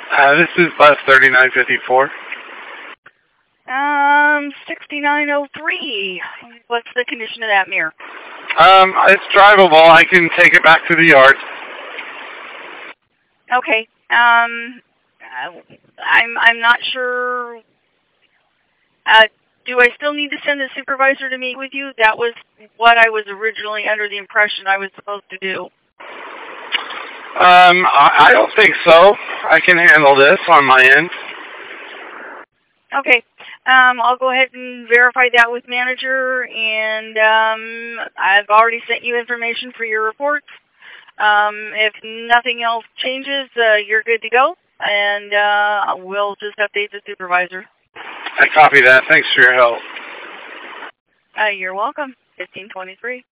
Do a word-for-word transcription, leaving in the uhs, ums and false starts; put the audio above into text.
Uh, this is bus thirty-nine fifty-four. Um, sixty-nine oh three. What's the condition of that mirror? Um, it's drivable. I can take it back to the yard. Okay. Um, I'm I'm not sure. Uh, do I still need to send a supervisor to meet with you? That was what I was originally under the impression I was supposed to do. Um, I, I don't think so. I can handle this on my end. Okay. Um, I'll go ahead and verify that with manager, and um, I've already sent you information for your reports. Um, if nothing else changes, uh, you're good to go, and uh, we'll just update the supervisor. I copy that. Thanks for your help. Uh, you're welcome. fifteen twenty-three.